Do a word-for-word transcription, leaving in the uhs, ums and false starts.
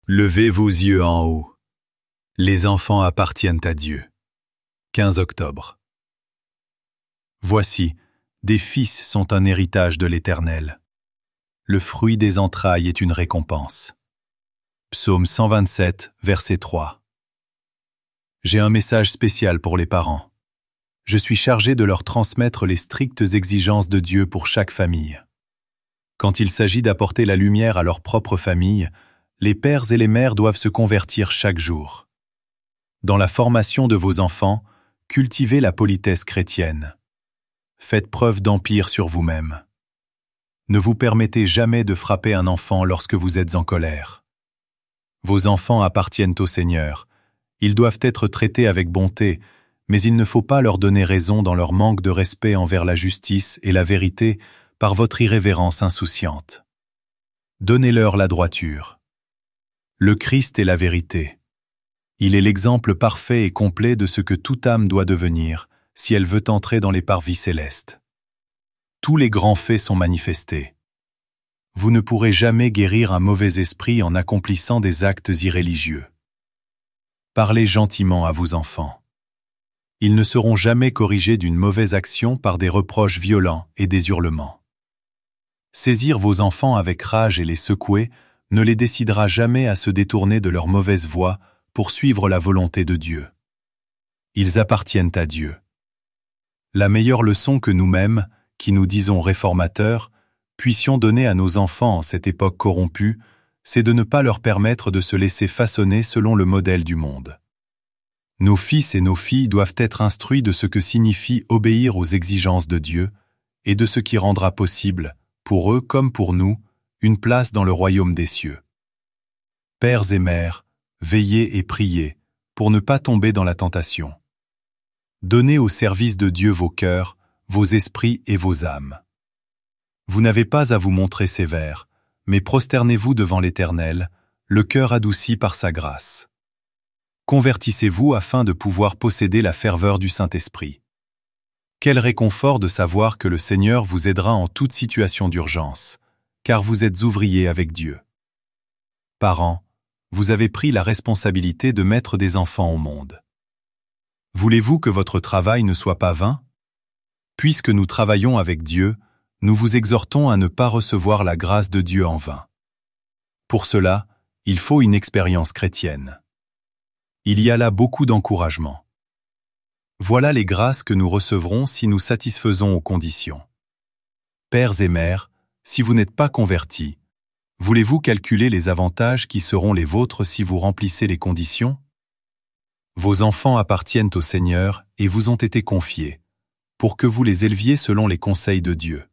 Levez vos yeux en haut. Les enfants appartiennent à Dieu. quinze octobre. Voici, des fils sont un héritage de l'Éternel. Le fruit des entrailles est une récompense. Psaume cent vingt-sept, verset trois. J'ai un message spécial pour les parents. Je suis chargé de leur transmettre les strictes exigences de Dieu pour chaque famille. Quand il s'agit d'apporter la lumière à leur propre famille, les pères et les mères doivent se convertir chaque jour. Dans la formation de vos enfants, cultivez la politesse chrétienne. Faites preuve d'empire sur vous-même. Ne vous permettez jamais de frapper un enfant lorsque vous êtes en colère. Vos enfants appartiennent au Seigneur. Ils doivent être traités avec bonté, mais il ne faut pas leur donner raison dans leur manque de respect envers la justice et la vérité par votre irrévérence insouciante. Donnez-leur la droiture. Le Christ est la vérité. Il est l'exemple parfait et complet de ce que toute âme doit devenir si elle veut entrer dans les parvis célestes. Tous les grands faits sont manifestés. Vous ne pourrez jamais guérir un mauvais esprit en accomplissant des actes irréligieux. Parlez gentiment à vos enfants. Ils ne seront jamais corrigés d'une mauvaise action par des reproches violents et des hurlements. Saisir vos enfants avec rage et les secouer ne les décidera jamais à se détourner de leur mauvaise voie pour suivre la volonté de Dieu. Ils appartiennent à Dieu. La meilleure leçon que nous-mêmes, qui nous disons réformateurs, puissions donner à nos enfants en cette époque corrompue, c'est de ne pas leur permettre de se laisser façonner selon le modèle du monde. Nos fils et nos filles doivent être instruits de ce que signifie obéir aux exigences de Dieu et de ce qui rendra possible, pour eux comme pour nous, une place dans le royaume des cieux. Pères et mères, veillez et priez pour ne pas tomber dans la tentation. Donnez au service de Dieu vos cœurs, vos esprits et vos âmes. Vous n'avez pas à vous montrer sévère, mais prosternez-vous devant l'Éternel, le cœur adouci par sa grâce. Convertissez-vous afin de pouvoir posséder la ferveur du Saint-Esprit. Quel réconfort de savoir que le Seigneur vous aidera en toute situation d'urgence, car vous êtes ouvriers avec Dieu. Parents, vous avez pris la responsabilité de mettre des enfants au monde. Voulez-vous que votre travail ne soit pas vain? Puisque nous travaillons avec Dieu, nous vous exhortons à ne pas recevoir la grâce de Dieu en vain. Pour cela, il faut une expérience chrétienne. Il y a là beaucoup d'encouragement. Voilà les grâces que nous recevrons si nous satisfaisons aux conditions. Pères et mères, si vous n'êtes pas convertis, voulez-vous calculer les avantages qui seront les vôtres si vous remplissez les conditions? Vos enfants appartiennent au Seigneur et vous ont été confiés, pour que vous les éleviez selon les conseils de Dieu.